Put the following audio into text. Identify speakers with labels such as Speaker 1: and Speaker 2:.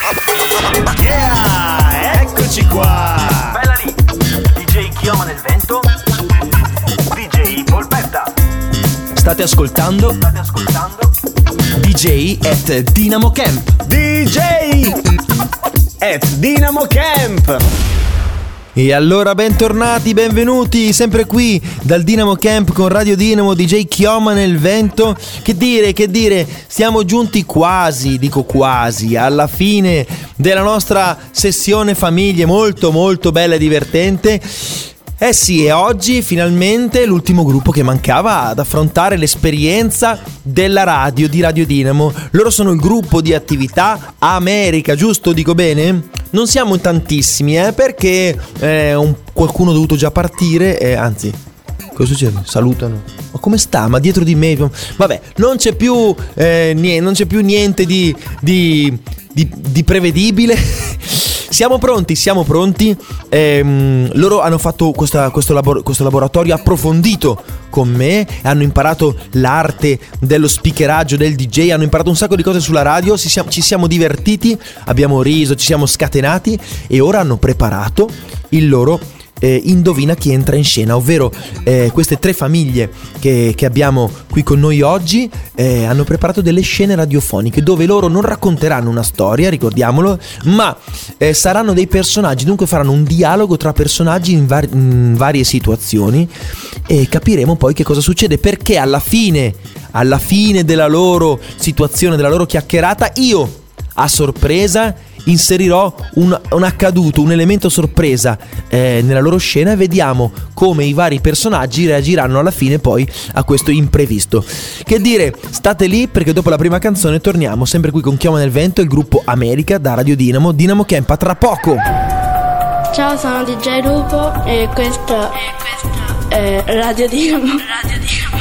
Speaker 1: Yeah, eccoci qua.
Speaker 2: Bella lì, DJ Chioma nel vento, DJ Polpetta.
Speaker 1: State ascoltando DJ at Dynamo Camp. DJ at Dynamo Camp. E allora bentornati, benvenuti sempre qui dal Dynamo Camp con Radio Dynamo, DJ Chioma nel vento. Che dire, siamo giunti quasi alla fine della nostra sessione famiglie, molto molto bella e divertente. Eh sì, e oggi finalmente l'ultimo gruppo che mancava ad affrontare l'esperienza della radio, di Radio Dynamo. Loro sono il gruppo di attività America, giusto? Dico bene? Non siamo tantissimi, perché qualcuno è dovuto già partire, anzi, cosa succede? Salutano. Ma come sta? Ma dietro di me, vabbè, non c'è più niente di prevedibile. Siamo pronti. Loro hanno fatto questo laboratorio approfondito con me, hanno imparato l'arte dello speakeraggio, del DJ, hanno imparato un sacco di cose sulla radio, ci siamo divertiti, abbiamo riso, ci siamo scatenati e ora hanno preparato il loro Indovina chi entra in scena, ovvero queste tre famiglie che abbiamo qui con noi oggi hanno preparato delle scene radiofoniche dove loro non racconteranno una storia, ricordiamolo, ma saranno dei personaggi, dunque faranno un dialogo tra personaggi in varie situazioni e capiremo poi che cosa succede, perché alla fine della loro situazione, della loro chiacchierata, io a sorpresa inserirò un accaduto, un elemento sorpresa nella loro scena e vediamo come i vari personaggi reagiranno alla fine poi a questo imprevisto. Che dire, state lì perché dopo la prima canzone torniamo sempre qui con Chioma nel vento, il gruppo America da Radio Dynamo, Dynamo Camp, a tra poco.
Speaker 3: Ciao, sono DJ Lupo e questo è Radio Dynamo.